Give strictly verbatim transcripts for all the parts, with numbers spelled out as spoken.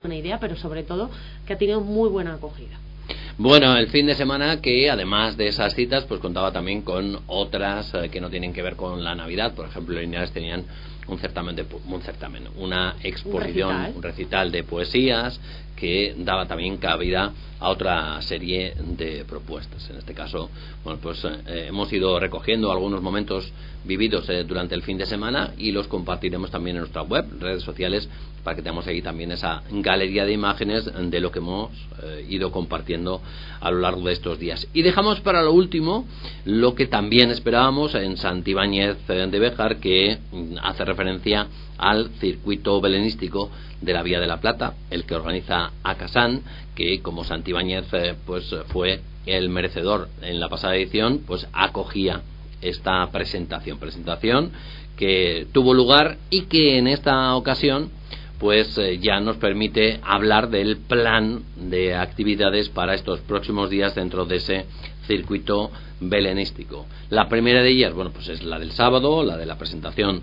una idea, pero sobre todo que ha tenido muy buena acogida. Bueno, el fin de semana que además de esas citas pues contaba también con otras eh, que no tienen que ver con la Navidad. Por ejemplo, en Linares tenían un certamen, de, un certamen, una exposición, un recital. un recital de poesías que daba también cabida a otra serie de propuestas. En este caso, bueno, pues eh, hemos ido recogiendo algunos momentos vividos eh, durante el fin de semana y los compartiremos también en nuestra web, redes sociales, para que tengamos ahí también esa galería de imágenes de lo que hemos eh, ido compartiendo a lo largo de estos días. Y dejamos para lo último lo que también esperábamos en Santibáñez de Béjar, que hace referencia al circuito belenístico de la Vía de la Plata, el que organiza Acasán, que como Santibáñez eh, pues fue el merecedor en la pasada edición, pues acogía esta presentación, presentación que tuvo lugar y que en esta ocasión pues eh, ya nos permite hablar del plan de actividades para estos próximos días dentro de ese circuito belenístico. La primera de ellas, bueno, pues es la del sábado, la de la presentación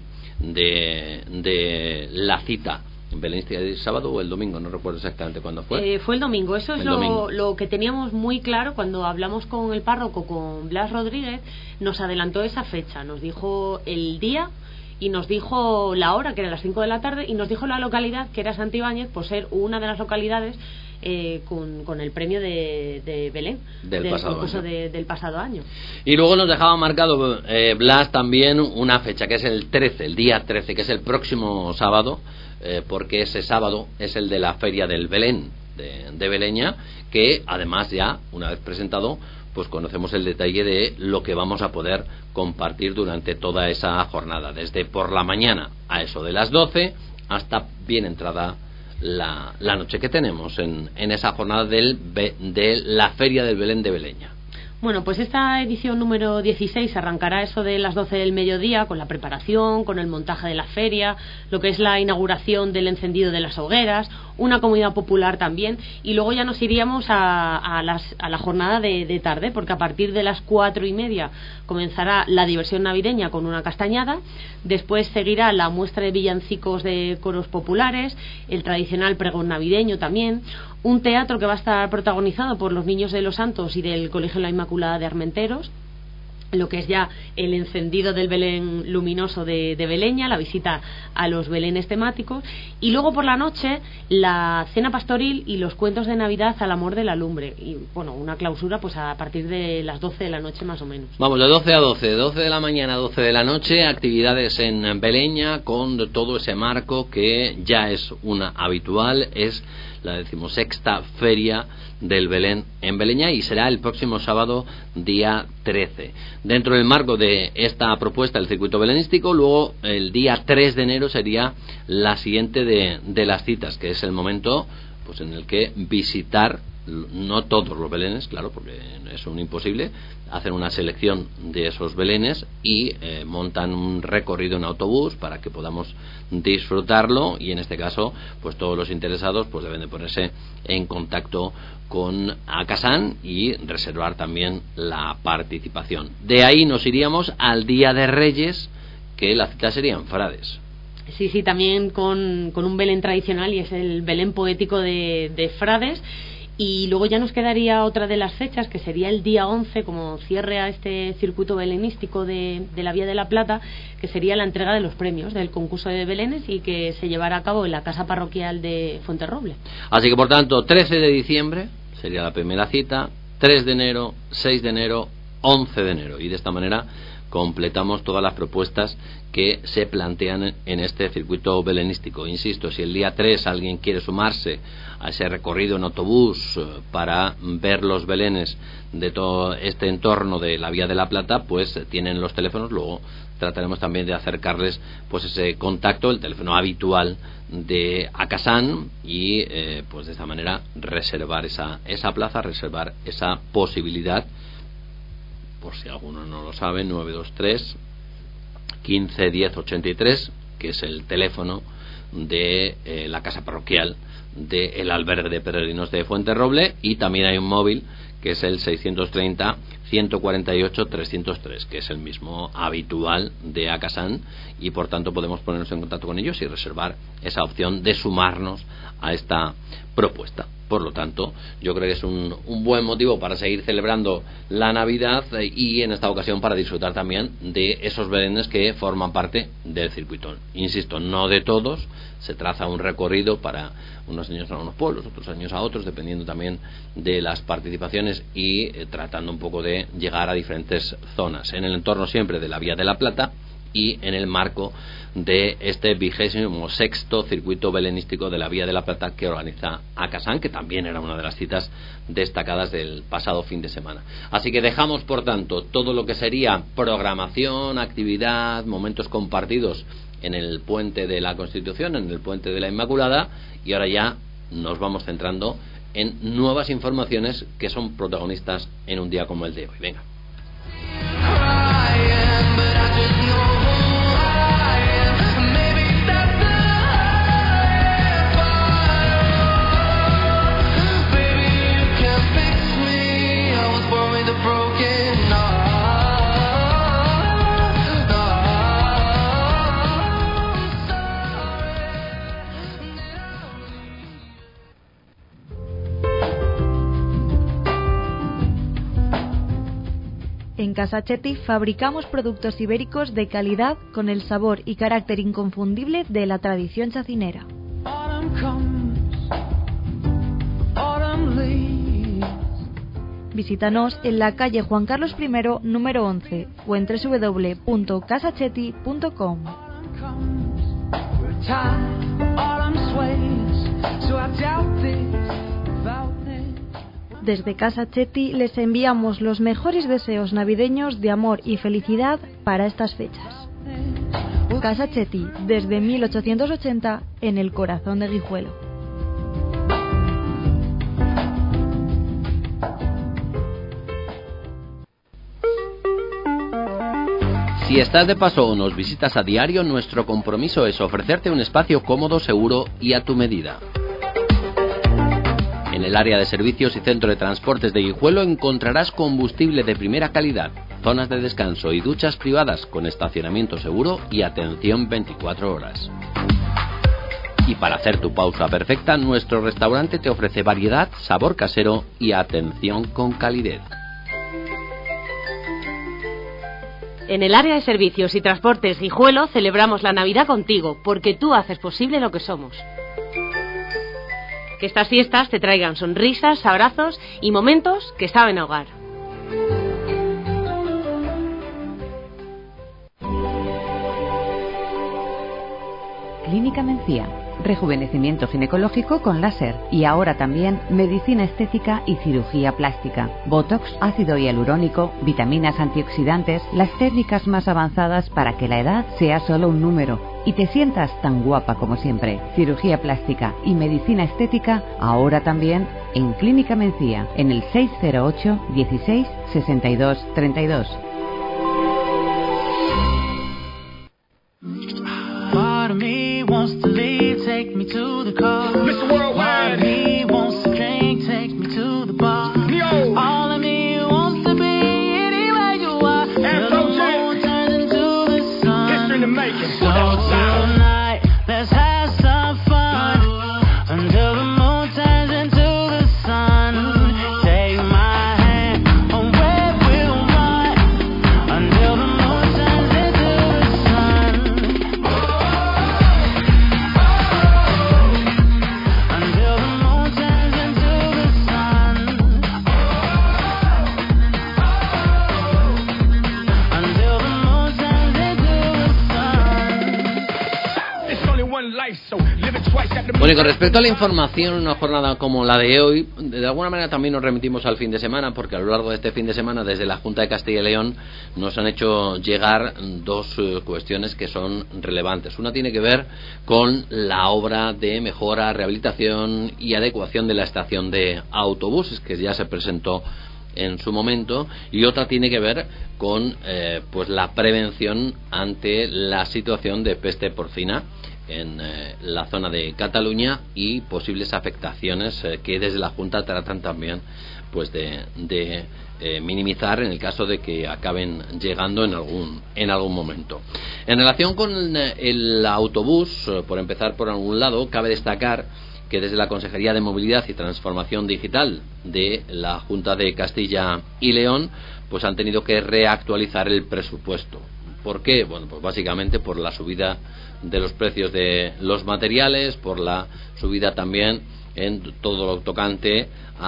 de, de la cita belenística del sábado o el domingo, no recuerdo exactamente cuándo fue. Eh, fue el domingo, eso es el lo, domingo. lo que teníamos muy claro cuando hablamos con el párroco, con Blas Rodríguez, nos adelantó esa fecha, nos dijo el día y nos dijo la hora, que era las cinco de la tarde, y nos dijo la localidad, que era Santibáñez, por ser una de las localidades eh, con, con el premio de, de Belén del, del pasado concurso año. De, del pasado año. Y luego nos dejaba marcado eh, Blas también una fecha, que es el trece, el día trece, que es el próximo sábado, eh, porque ese sábado es el de la Feria del Belén de, de Beleña, que además ya, una vez presentado, pues conocemos el detalle de lo que vamos a poder compartir durante toda esa jornada, desde por la mañana a eso de las doce hasta bien entrada la, la noche que tenemos en, en esa jornada del, de la Feria del Belén de Beleña. Bueno, pues esta edición número dieciséis arrancará eso de las doce del mediodía, con la preparación, con el montaje de la feria, lo que es la inauguración del encendido de las hogueras, una comida popular también, y luego ya nos iríamos a, a, las, a la jornada de, de tarde, porque a partir de las cuatro y media comenzará la diversión navideña con una castañada, después seguirá la muestra de villancicos de coros populares, el tradicional pregón navideño también, un teatro que va a estar protagonizado por los Niños de los Santos y del Colegio La Inmaculada de Armenteros, lo que es ya el encendido del Belén luminoso de, de Beleña, la visita a los Belenes temáticos, y luego por la noche la cena pastoril y los cuentos de Navidad al amor de la lumbre, y bueno, una clausura pues a partir de las doce de la noche más o menos. Vamos, de doce a doce, doce de la mañana a doce de la noche, actividades en Beleña con todo ese marco que ya es una habitual, es la decimosexta feria del Belén en Beleña, y será el próximo sábado día trece. Dentro del marco de esta propuesta del circuito belenístico, luego el día tres de enero sería la siguiente de, de las citas, que es el momento pues en el que visitar, no todos los belenes, claro, porque es un imposible, hacen una selección de esos belenes y eh, montan un recorrido en autobús para que podamos disfrutarlo, y en este caso pues todos los interesados pues deben de ponerse en contacto con Acasán y reservar también la participación. De ahí nos iríamos al Día de Reyes, que la cita sería en Frades. Sí, sí, también con, con un Belén tradicional, y es el Belén poético de, de Frades. Y luego ya nos quedaría otra de las fechas, que sería el día once, como cierre a este circuito belenístico de, de la Vía de la Plata, que sería la entrega de los premios del concurso de Belenes, y que se llevará a cabo en la casa parroquial de Fuenterroble. Así que por tanto, trece de diciembre sería la primera cita, tres de enero, seis de enero, once de enero, y de esta manera completamos todas las propuestas que se plantean en este circuito belenístico. Insisto, si el día tres alguien quiere sumarse a ese recorrido en autobús para ver los belenes de todo este entorno de la Vía de la Plata, pues tienen los teléfonos. Luego trataremos también de acercarles pues ese contacto, el teléfono habitual de Acasán, y eh, pues de esta manera reservar esa, esa plaza, reservar esa posibilidad. Por si alguno no lo sabe, nueve dos tres, quince diez ochenta y tres, que es el teléfono de eh, la casa parroquial del albergue de peregrinos de Fuenterroble, y también hay un móvil que es el seiscientos treinta, ciento cuarenta y ocho, trescientos tres, que es el mismo habitual de Acasan, y por tanto podemos ponernos en contacto con ellos y reservar esa opción de sumarnos a esta propuesta. Por lo tanto, yo creo que es un, un buen motivo para seguir celebrando la Navidad y en esta ocasión para disfrutar también de esos belenes que forman parte del circuito. Insisto, no de todos, se traza un recorrido para unos años a unos pueblos, otros años a otros, dependiendo también de las participaciones y eh, tratando un poco de llegar a diferentes zonas, en el entorno siempre de la Vía de la Plata y en el marco de este vigésimo sexto circuito belenístico de la Vía de la Plata que organiza Acasan, que también era una de las citas destacadas del pasado fin de semana. Así que dejamos, por tanto, todo lo que sería programación, actividad, momentos compartidos en el Puente de la Constitución, en el Puente de la Inmaculada, y ahora ya nos vamos centrando en nuevas informaciones que son protagonistas en un día como el de hoy. Venga. En Casa Chetti fabricamos productos ibéricos de calidad con el sabor y carácter inconfundible de la tradición chacinera. Visítanos en la calle Juan Carlos primero, número once, o en doble u doble u doble u punto casa chetti punto com. Desde Casa Chetti les enviamos los mejores deseos navideños de amor y felicidad para estas fechas. Casa Chetti, desde mil ochocientos ochenta, en el corazón de Guijuelo. Si estás de paso o nos visitas a diario, nuestro compromiso es ofrecerte un espacio cómodo, seguro y a tu medida. En el área de servicios y centro de transportes de Guijuelo encontrarás combustible de primera calidad, zonas de descanso y duchas privadas con estacionamiento seguro y atención veinticuatro horas. Y para hacer tu pausa perfecta, nuestro restaurante te ofrece variedad, sabor casero y atención con calidez. En el área de servicios y transportes Guijuelo celebramos la Navidad contigo, porque tú haces posible lo que somos. Que estas fiestas te traigan sonrisas, abrazos y momentos que saben a hogar. Clínica Mencía. Rejuvenecimiento ginecológico con láser y ahora también medicina estética y cirugía plástica. Botox, ácido hialurónico, vitaminas antioxidantes, las técnicas más avanzadas para que la edad sea solo un número y te sientas tan guapa como siempre. Cirugía plástica y medicina estética ahora también en Clínica Mencía, en el seis cero ocho, dieciséis, sesenta y dos, treinta y dos. Take me to the car. Mister Worldwide. He wants to drink, take me to the bar. Yo. All of me wants to be anywhere you are. And so the moon turns into the sun. History to make it. So tonight, let's have some fun until the moon turns into the sun. Take my hand, away we'll run until the moon turns into the sun. Bueno, y con respecto a la información, una jornada como la de hoy, de alguna manera también nos remitimos al fin de semana, porque a lo largo de este fin de semana, desde la Junta de Castilla y León, nos han hecho llegar dos uh, cuestiones que son relevantes. Una tiene que ver con la obra de mejora, rehabilitación y adecuación de la estación de autobuses, que ya se presentó en su momento, y otra tiene que ver con eh, pues la prevención ante la situación de peste porcina en eh, la zona de Cataluña y posibles afectaciones eh, que desde la Junta tratan también pues de, de eh, minimizar en el caso de que acaben llegando en algún en algún momento. En relación con el autobús, eh, por empezar por algún lado, cabe destacar que desde la Consejería de Movilidad y Transformación Digital de la Junta de Castilla y León pues han tenido que reactualizar el presupuesto. ¿Por qué? Bueno, pues básicamente por la subida de los precios de los materiales, por la subida también en todo lo tocante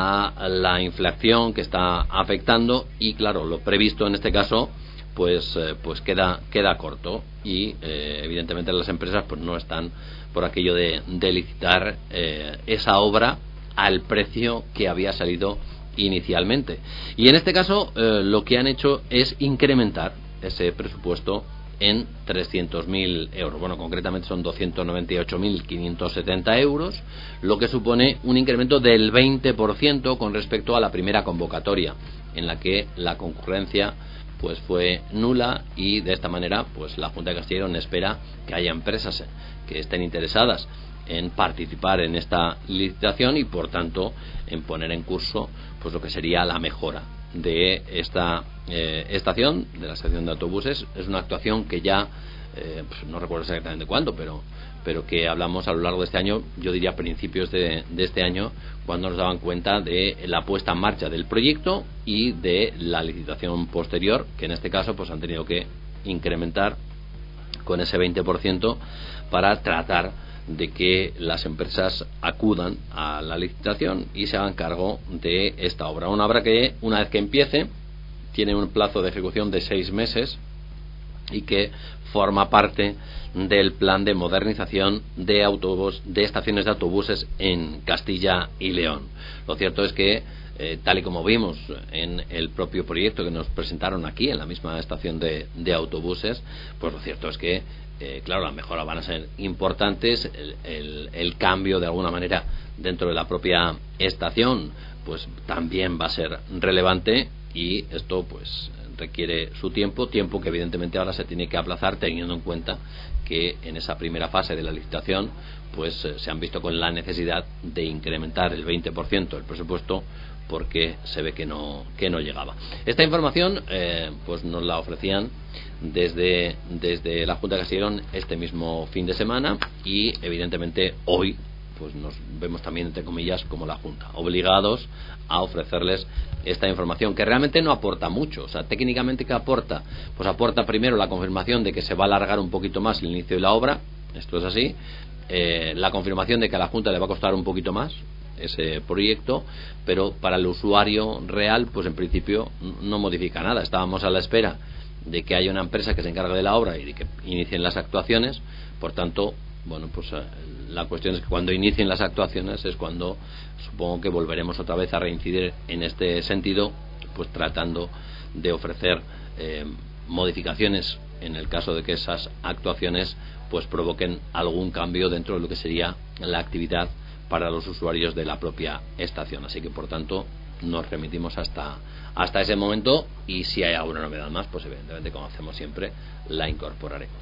a la inflación que está afectando y claro, lo previsto en este caso pues eh, pues queda queda corto y eh, evidentemente las empresas pues no están por aquello de, de licitar eh, esa obra al precio que había salido inicialmente. Y en este caso eh, lo que han hecho es incrementar ese presupuesto en trescientos mil euros. Bueno, concretamente son doscientos noventa y ocho mil quinientos setenta euros, lo que supone un incremento del veinte por ciento con respecto a la primera convocatoria, en la que la concurrencia pues fue nula y de esta manera pues la Junta de Castilla y León espera que haya empresas que estén interesadas en participar en esta licitación y por tanto en poner en curso pues lo que sería la mejora de esta eh, estación, de la estación de autobuses. Es una actuación que ya eh, pues no recuerdo exactamente cuándo, pero pero que hablamos a lo largo de este año, yo diría a principios de, de este año, cuando nos daban cuenta de la puesta en marcha del proyecto y de la licitación posterior, que en este caso pues han tenido que incrementar con ese veinte por ciento para tratar de que las empresas acudan a la licitación y se hagan cargo de esta obra. Una obra que, una vez que empiece, tiene un plazo de ejecución de seis meses y que forma parte del plan de modernización de autobús, de estaciones de autobuses en Castilla y León. Lo cierto es que, eh, tal y como vimos en el propio proyecto que nos presentaron aquí en la misma estación de, de autobuses, pues lo cierto es que Eh, claro, las mejoras van a ser importantes, el, el, el cambio de alguna manera dentro de la propia estación pues también va a ser relevante y esto pues requiere su tiempo, tiempo que evidentemente ahora se tiene que aplazar teniendo en cuenta que en esa primera fase de la licitación pues eh, se han visto con la necesidad de incrementar el veinte por ciento del presupuesto porque se ve que no que no llegaba. Esta información eh, pues nos la ofrecían desde desde la Junta de Castilla y León este mismo fin de semana y evidentemente hoy pues nos vemos también entre comillas como la Junta obligados a ofrecerles esta información que realmente no aporta mucho. O sea, técnicamente, ¿qué aporta? Pues aporta primero la confirmación de que se va a alargar un poquito más el inicio de la obra, esto es así, eh, la confirmación de que a la Junta le va a costar un poquito más ese proyecto, pero para el usuario real pues en principio no modifica nada. Estábamos a la espera de que haya una empresa que se encargue de la obra y de que inicien las actuaciones, por tanto bueno pues la cuestión es que cuando inicien las actuaciones es cuando supongo que volveremos otra vez a reincidir en este sentido, pues tratando de ofrecer eh, modificaciones en el caso de que esas actuaciones pues provoquen algún cambio dentro de lo que sería la actividad para los usuarios de la propia estación. Así que por tanto nos remitimos hasta hasta ese momento y si hay alguna novedad más pues evidentemente como hacemos siempre la incorporaremos.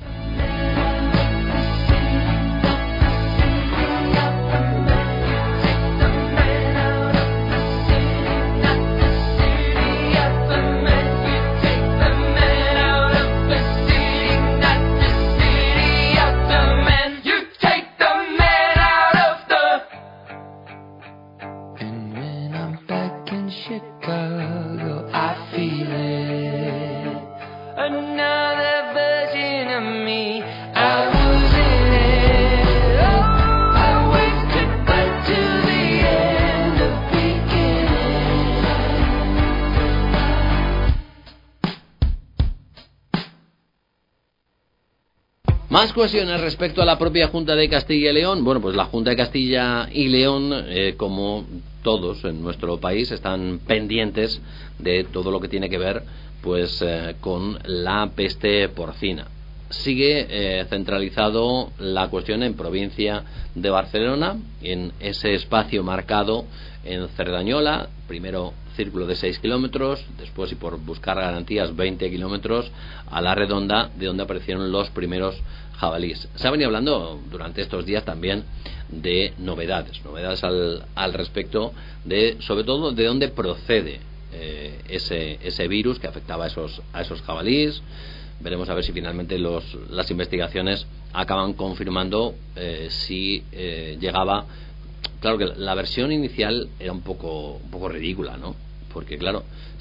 Más cuestiones respecto a la propia Junta de Castilla y León. Bueno, pues la Junta de Castilla y León, eh, como todos en nuestro país, están pendientes de todo lo que tiene que ver pues eh, con la peste porcina. sigue eh, centralizado la cuestión en provincia de Barcelona, en ese espacio marcado en Cerdañola, primero círculo de seis kilómetros, después, y por buscar garantías, veinte kilómetros a la redonda, de donde aparecieron los primeros jabalíes. Se ha venido hablando durante estos días también de novedades, novedades al, al respecto de, sobre todo, de dónde procede eh, ese, ese virus que afectaba a esos, a esos jabalíes. Veremos a ver si finalmente los, las investigaciones acaban confirmando eh, si eh, llegaba. Claro que la versión inicial era un poco, un poco ridícula, ¿no? Porque claro,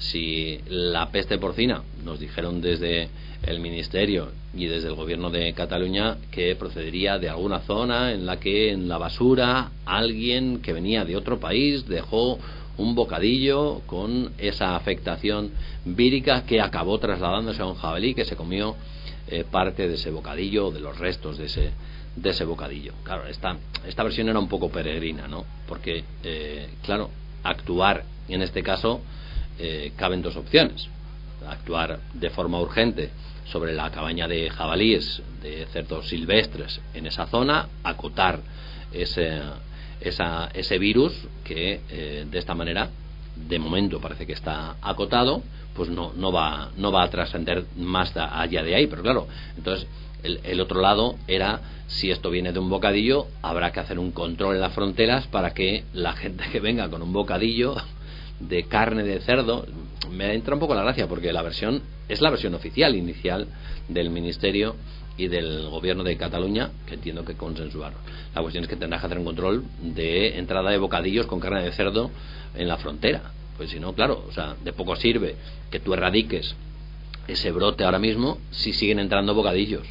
si la peste porcina, nos dijeron desde el Ministerio y desde el Gobierno de Cataluña que procedería de alguna zona en la que en la basura alguien que venía de otro país dejó un bocadillo con esa afectación vírica que acabó trasladándose a un jabalí que se comió eh, parte de ese bocadillo, de los restos de ese de ese bocadillo. Claro, esta, esta versión era un poco peregrina, ¿no? Porque, eh, claro, actuar en este caso eh, caben dos opciones: actuar de forma urgente sobre la cabaña de jabalíes, de cerdos silvestres en esa zona, acotar ese esa, ese virus que eh, de esta manera, de momento parece que está acotado, pues no no va no va a trascender más da, allá de ahí. Pero claro, entonces el, el otro lado era, si esto viene de un bocadillo, habrá que hacer un control en las fronteras para que la gente que venga con un bocadillo de carne de cerdo, me entra un poco la gracia, porque la versión es la versión oficial inicial del Ministerio y del Gobierno de Cataluña, que entiendo que consensuaron. La cuestión es que tendrás que hacer un control de entrada de bocadillos con carne de cerdo en la frontera, pues si no, claro, o sea, de poco sirve que tú erradiques ese brote ahora mismo si siguen entrando bocadillos.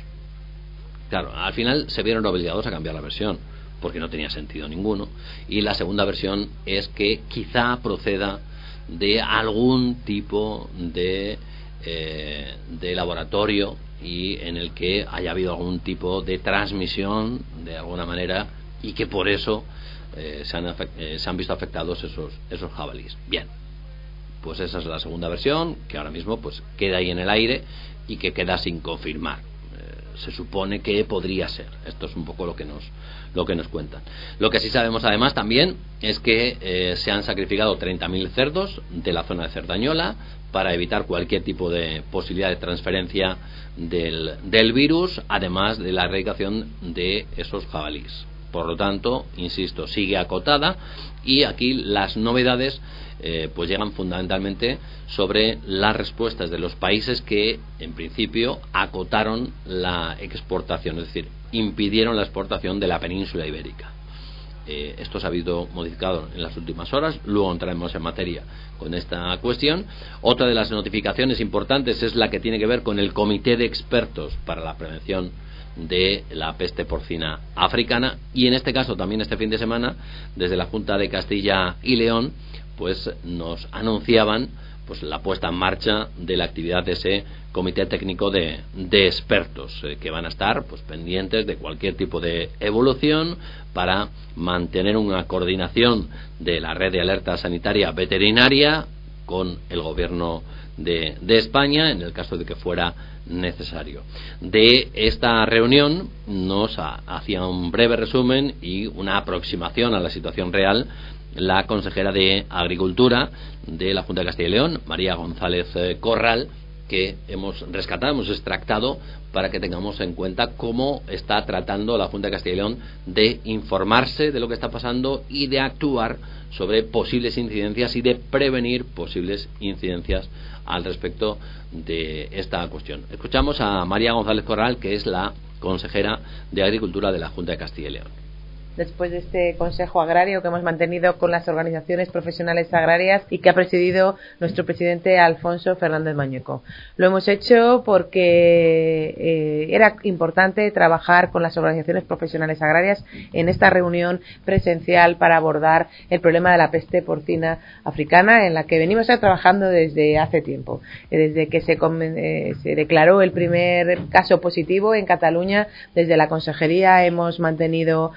Claro, al final se vieron obligados a cambiar la versión porque no tenía sentido ninguno, y la segunda versión es que quizá proceda de algún tipo de eh, de laboratorio y en el que haya habido algún tipo de transmisión de alguna manera, y que por eso eh, se, han afect- eh, se han visto afectados esos esos jabalíes. Bien, pues esa es la segunda versión, que ahora mismo pues queda ahí en el aire y que queda sin confirmar. Eh, se supone que podría ser. Esto es un poco lo que nos lo que nos cuentan. Lo que sí sabemos además también es que eh, se han sacrificado treinta mil cerdos de la zona de Cerdañola para evitar cualquier tipo de posibilidad de transferencia del, del virus, además de la erradicación de esos jabalíes. Por lo tanto, insisto, sigue acotada, y aquí las novedades eh, pues llegan fundamentalmente sobre las respuestas de los países que en principio acotaron la exportación, es decir, impidieron la exportación de la península ibérica. Eh, esto se ha habido modificado en las últimas horas, luego entraremos en materia con esta cuestión. Otra de las notificaciones importantes es la que tiene que ver con el Comité de Expertos para la Prevención de la Peste Porcina Africana, y en este caso también este fin de semana desde la Junta de Castilla y León pues nos anunciaban pues la puesta en marcha de la actividad de ese comité técnico de, de expertos eh, que van a estar pues pendientes de cualquier tipo de evolución para mantener una coordinación de la red de alerta sanitaria veterinaria con el gobierno de, de España en el caso de que fuera necesario. De esta reunión nos ha, hacía un breve resumen y una aproximación a la situación real la consejera de Agricultura de la Junta de Castilla y León, María González Corral, que hemos rescatado, hemos extractado para que tengamos en cuenta cómo está tratando la Junta de Castilla y León de informarse de lo que está pasando y de actuar sobre posibles incidencias y de prevenir posibles incidencias al respecto de esta cuestión. Escuchamos a María González Corral, que es la consejera de Agricultura de la Junta de Castilla y León. Después de este Consejo Agrario que hemos mantenido con las organizaciones profesionales agrarias y que ha presidido nuestro presidente Alfonso Fernández Mañueco. Lo hemos hecho porque eh, era importante trabajar con las organizaciones profesionales agrarias en esta reunión presencial para abordar el problema de la peste porcina africana, en la que venimos ya trabajando desde hace tiempo. Desde que se, eh, se declaró el primer caso positivo en Cataluña, desde la Consejería hemos mantenido el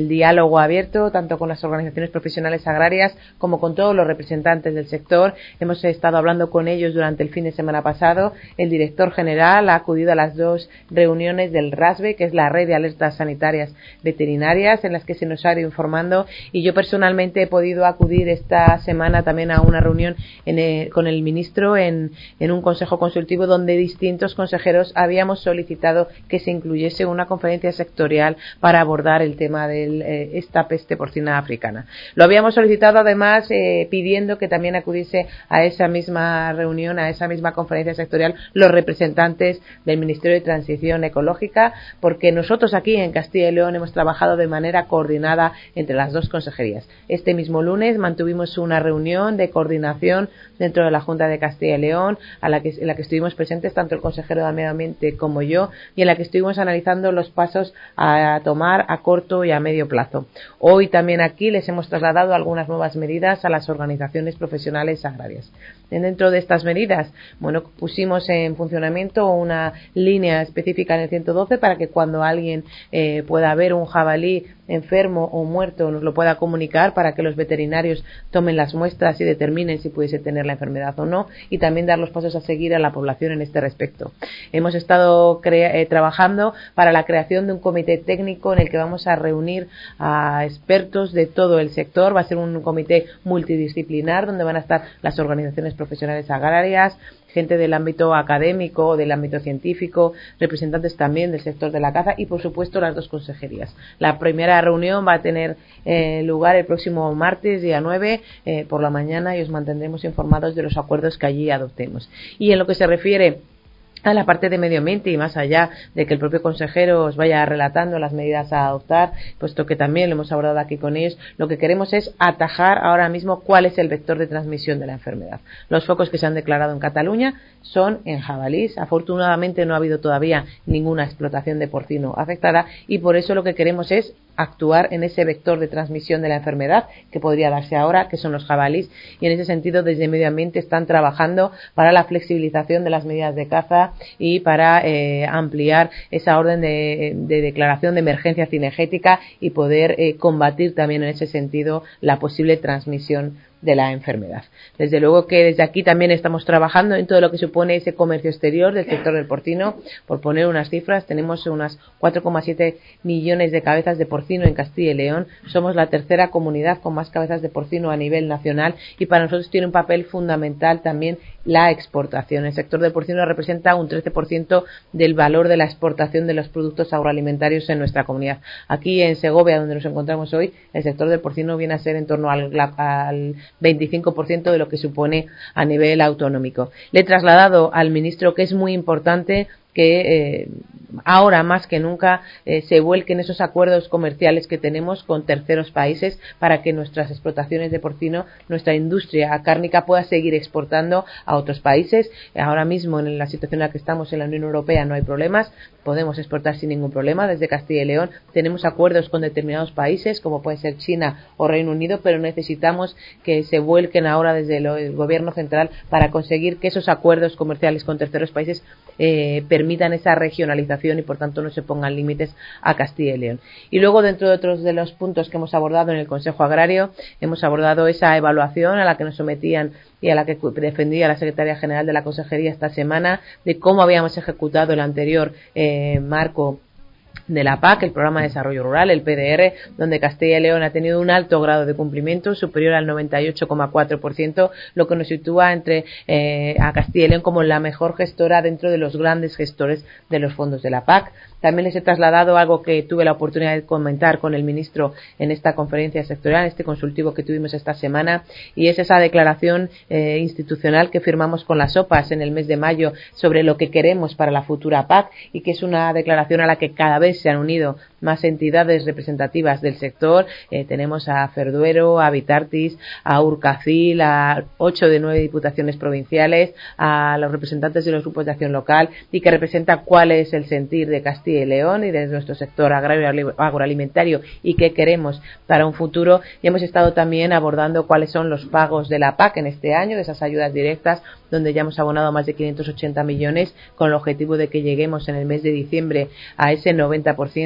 el diálogo abierto tanto con las organizaciones profesionales agrarias como con todos los representantes del sector. Hemos estado hablando con ellos durante el fin de semana pasado. El director general ha acudido a las dos reuniones del RASBE, que es la Red de Alertas Sanitarias Veterinarias, en las que se nos ha ido informando, y yo personalmente he podido acudir esta semana también a una reunión en el, con el ministro en, en un consejo consultivo donde distintos consejeros habíamos solicitado que se incluyese una conferencia sectorial para abordar el tema de eh, esta peste porcina africana. Lo habíamos solicitado además eh, pidiendo que también acudiese a esa misma reunión, a esa misma conferencia sectorial, los representantes del Ministerio de Transición Ecológica, porque nosotros aquí en Castilla y León hemos trabajado de manera coordinada entre las dos consejerías. Este mismo lunes mantuvimos una reunión de coordinación dentro de la Junta de Castilla y León, a la que, en la que estuvimos presentes tanto el consejero de Medio Ambiente como yo, y en la que estuvimos analizando los pasos a tomar a corto y a medio plazo. Hoy también aquí les hemos trasladado algunas nuevas medidas a las organizaciones profesionales agrarias. Dentro de estas medidas, bueno, pusimos en funcionamiento una línea específica en el ciento doce para que cuando alguien eh, pueda ver un jabalí enfermo o muerto nos lo pueda comunicar, para que los veterinarios tomen las muestras y determinen si pudiese tener la enfermedad o no, y también dar los pasos a seguir a la población en este respecto. Hemos estado crea- eh, trabajando para la creación de un comité técnico en el que vamos a reunir a expertos de todo el sector. Va a ser un comité multidisciplinar donde van a estar las organizaciones profesionales agrarias, gente del ámbito académico, del ámbito científico, representantes también del sector de la caza y, por supuesto, las dos consejerías. La primera reunión va a tener eh, lugar el próximo martes, día nueve, eh, por la mañana, y os mantendremos informados de los acuerdos que allí adoptemos. Y en lo que se refiere a la parte de medio ambiente, y más allá de que el propio consejero os vaya relatando las medidas a adoptar, puesto que también lo hemos abordado aquí con ellos, lo que queremos es atajar ahora mismo cuál es el vector de transmisión de la enfermedad. Los focos que se han declarado en Cataluña son en jabalís. Afortunadamente no ha habido todavía ninguna explotación de porcino afectada, y por eso lo que queremos es actuar en ese vector de transmisión de la enfermedad que podría darse ahora, que son los jabalís, y en ese sentido desde Medio Ambiente están trabajando para la flexibilización de las medidas de caza y para eh, ampliar esa orden de, de declaración de emergencia cinegética y poder eh, combatir también en ese sentido la posible transmisión de la enfermedad. Desde luego que desde aquí también estamos trabajando en todo lo que supone ese comercio exterior del sector del porcino. Por poner unas cifras, tenemos unas cuatro coma siete millones de cabezas de porcino en Castilla y León. Somos la tercera comunidad con más cabezas de porcino a nivel nacional, y para nosotros tiene un papel fundamental también la exportación. El sector del porcino representa un trece por ciento del valor de la exportación de los productos agroalimentarios en nuestra comunidad. Aquí en Segovia, donde nos encontramos hoy, el sector del porcino viene a ser en torno al, al veinticinco por ciento de lo que supone a nivel autonómico. Le he trasladado al ministro que es muy importante que eh, ahora más que nunca eh, se vuelquen esos acuerdos comerciales que tenemos con terceros países para que nuestras explotaciones de porcino, nuestra industria cárnica pueda seguir exportando a otros países. Ahora mismo en la situación en la que estamos en la Unión Europea no hay problemas, podemos exportar sin ningún problema desde Castilla y León. Tenemos acuerdos con determinados países como puede ser China o Reino Unido, pero necesitamos que se vuelquen ahora desde lo, el gobierno central para conseguir que esos acuerdos comerciales con terceros países eh, permitan esa regionalización y por tanto no se pongan límites a Castilla y León. Y luego, dentro de otros de los puntos que hemos abordado en el Consejo Agrario, hemos abordado esa evaluación a la que nos sometían y a la que defendía la Secretaria General de la Consejería esta semana, de cómo habíamos ejecutado el anterior eh, marco de la P A C, el Programa de Desarrollo Rural, el P D R, donde Castilla y León ha tenido un alto grado de cumplimiento, superior al noventa y ocho coma cuatro por ciento, lo que nos sitúa entre eh, a Castilla y León como la mejor gestora dentro de los grandes gestores de los fondos de la P A C. También les he trasladado algo que tuve la oportunidad de comentar con el ministro en esta conferencia sectorial, este consultivo que tuvimos esta semana, y es esa declaración eh, institucional que firmamos con las O P A S en el mes de mayo sobre lo que queremos para la futura P A C, y que es una declaración a la que cada vez se han unido más entidades representativas del sector. Eh, tenemos a Ferduero, a Vitartis, a Urcacil, a ocho de nueve diputaciones provinciales, a los representantes de los grupos de acción local, y que representa cuál es el sentir de Castilla y León y de nuestro sector agrario agroalimentario y qué queremos para un futuro. Y hemos estado también abordando cuáles son los pagos de la P A C en este año, de esas ayudas directas, donde ya hemos abonado más de quinientos ochenta millones con el objetivo de que lleguemos en el mes de diciembre a ese noventa por ciento de,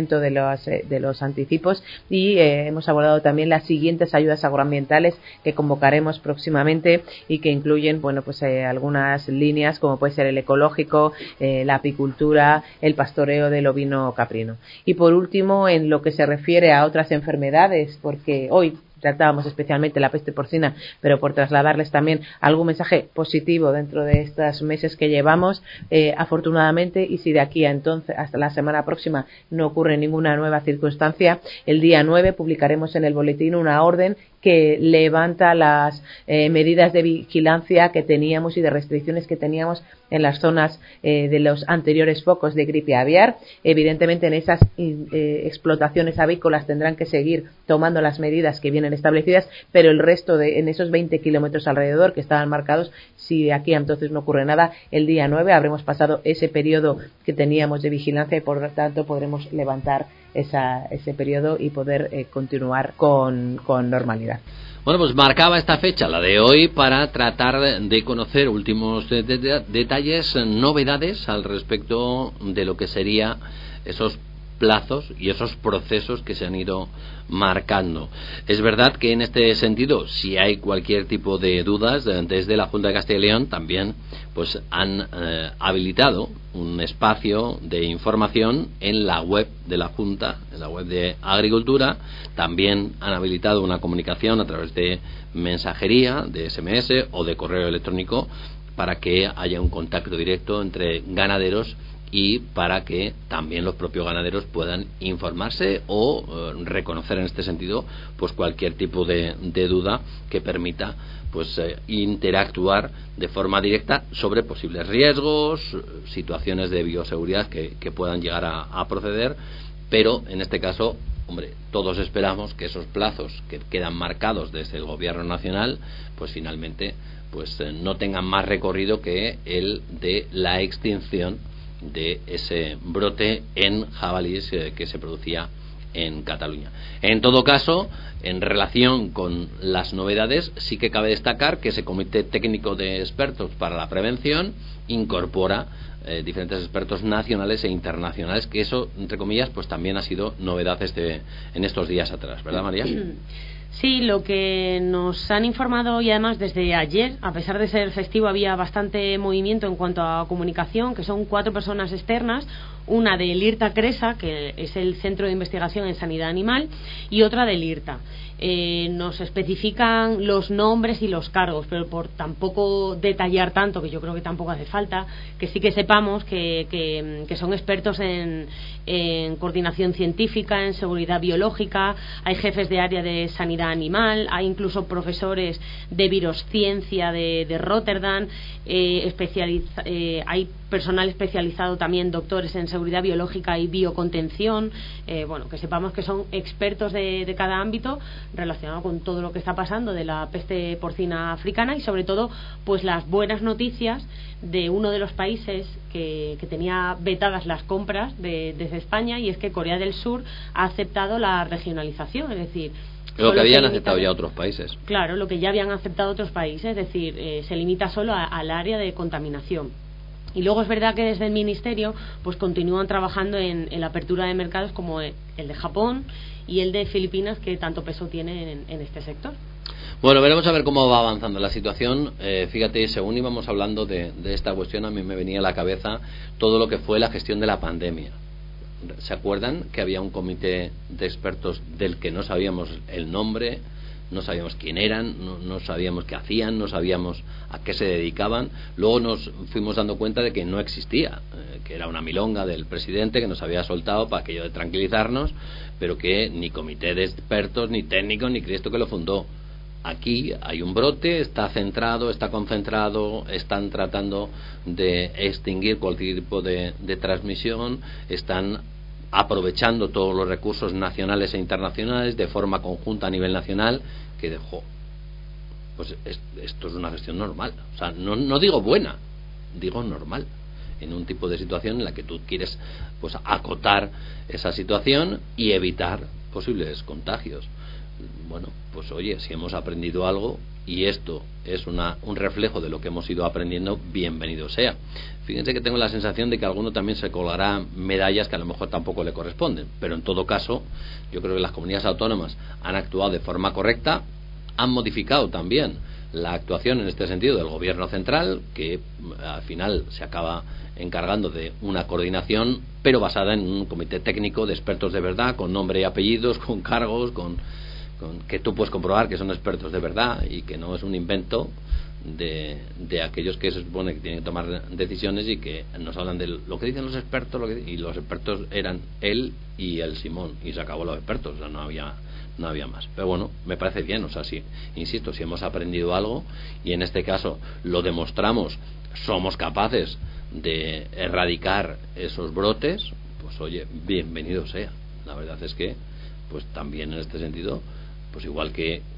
los, eh, de los anticipos y eh, hemos abordado también las siguientes ayudas agroambientales que convocaremos próximamente y que incluyen, bueno, pues eh, algunas líneas como puede ser el ecológico, eh, la apicultura, el pastoreo del ovino caprino. Y por último, en lo que se refiere a otras enfermedades, porque hoy tratábamos especialmente la peste porcina, pero por trasladarles también algún mensaje positivo dentro de estos meses que llevamos, eh, afortunadamente, y si de aquí a entonces hasta la semana próxima no ocurre ninguna nueva circunstancia, el día nueve publicaremos en el boletín una orden que levanta las eh, medidas de vigilancia que teníamos y de restricciones que teníamos en las zonas eh, de los anteriores focos de gripe aviar. Evidentemente, en esas eh, explotaciones avícolas tendrán que seguir tomando las medidas que vienen establecidas, pero el resto de en esos veinte kilómetros alrededor que estaban marcados, si de aquí a entonces no ocurre nada, el día nueve habremos pasado ese periodo que teníamos de vigilancia y por lo tanto podremos levantar esa, ese periodo y poder eh, continuar con, con normalidad. Bueno, pues marcaba esta fecha, la de hoy, para tratar de conocer últimos de- de- detalles, novedades al respecto de lo que sería esos plazos y esos procesos que se han ido marcando. Es verdad que en este sentido, si hay cualquier tipo de dudas, desde la Junta de Castilla y León también pues han eh, habilitado un espacio de información en la web de la Junta, en la web de Agricultura. También han habilitado una comunicación a través de mensajería, de ese eme ese o de correo electrónico, para que haya un contacto directo entre ganaderos y para que también los propios ganaderos puedan informarse o eh, reconocer en este sentido pues cualquier tipo de, de duda que permita pues eh, interactuar de forma directa sobre posibles riesgos, situaciones de bioseguridad que, que puedan llegar a, a proceder, pero en este caso, hombre, todos esperamos que esos plazos que quedan marcados desde el Gobierno Nacional pues finalmente pues eh, no tengan más recorrido que el de la extinción de ese brote en jabalíes eh, que se producía en Cataluña. En todo caso, en relación con las novedades, sí que cabe destacar que ese Comité Técnico de Expertos para la Prevención incorpora eh, diferentes expertos nacionales e internacionales, que eso, entre comillas, pues también ha sido novedad este, en estos días atrás, ¿verdad, María? Sí, lo que nos han informado, y además desde ayer, a pesar de ser festivo, había bastante movimiento en cuanto a comunicación, que son cuatro personas externas, una del IRTA CRESA, que es el Centro de Investigación en Sanidad Animal, y otra del IRTA. Eh, nos especifican los nombres y los cargos, pero por tampoco detallar tanto, que yo creo que tampoco hace falta, que sí que sepamos que, que, que son expertos en, en coordinación científica, en seguridad biológica, hay jefes de área de sanidad animal, hay incluso profesores de virosciencia de, de Rotterdam, eh, especializa, eh, hay personal especializado también, doctores en seguridad biológica y biocontención, eh, bueno, que sepamos que son expertos de, de cada ámbito relacionado con todo lo que está pasando de la peste porcina africana y sobre todo pues las buenas noticias de uno de los países que, que tenía vetadas las compras de, desde España, y es que Corea del Sur ha aceptado la regionalización, es decir, lo que habían aceptado ya otros países. Claro, lo que ya habían aceptado otros países, es decir, eh, se limita solo a, al área de contaminación. Y luego es verdad que desde el Ministerio pues continúan trabajando en, en la apertura de mercados como el de Japón y el de Filipinas, que tanto peso tiene en, en este sector. Bueno, veremos a ver cómo va avanzando la situación. Eh, fíjate, según íbamos hablando de, de esta cuestión, a mí me venía a la cabeza todo lo que fue la gestión de la pandemia. ¿Se acuerdan que había un comité de expertos del que no sabíamos el nombre, no sabíamos quién eran, no, no sabíamos qué hacían, no sabíamos a qué se dedicaban? Luego nos fuimos dando cuenta de que no existía, eh, que era una milonga del presidente que nos había soltado para aquello de tranquilizarnos, pero que ni comité de expertos, ni técnicos, ni Cristo que lo fundó. Aquí hay un brote, está centrado, está concentrado, están tratando de extinguir cualquier tipo de, de transmisión, están aprovechando todos los recursos nacionales e internacionales de forma conjunta a nivel nacional, que dejó pues es, esto es una gestión normal, o sea, no, no digo buena, digo normal, en un tipo de situación en la que tú quieres pues acotar esa situación y evitar posibles contagios. bueno, pues oye, si hemos aprendido algo y esto es una, un reflejo de lo que hemos ido aprendiendo, bienvenido sea. Fíjense que tengo la sensación de que alguno también se colgará medallas que a lo mejor tampoco le corresponden, pero en todo caso yo creo que las comunidades autónomas han actuado de forma correcta, han modificado también la actuación en este sentido del gobierno central, que al final se acaba encargando de una coordinación, pero basada en un comité técnico de expertos de verdad, con nombre y apellidos, con cargos, con, con que tú puedes comprobar que son expertos de verdad y que no es un invento de, de aquellos que se supone que tienen que tomar decisiones y que nos hablan de lo que dicen los expertos, lo que, y los expertos eran él y el Simón, y se acabó los expertos, o sea, no había no había más. Pero bueno, me parece bien, o sea, sí, insisto, si hemos aprendido algo y en este caso lo demostramos, somos capaces de erradicar esos brotes, pues oye, bienvenido sea. La verdad es que pues también en este sentido, pues igual que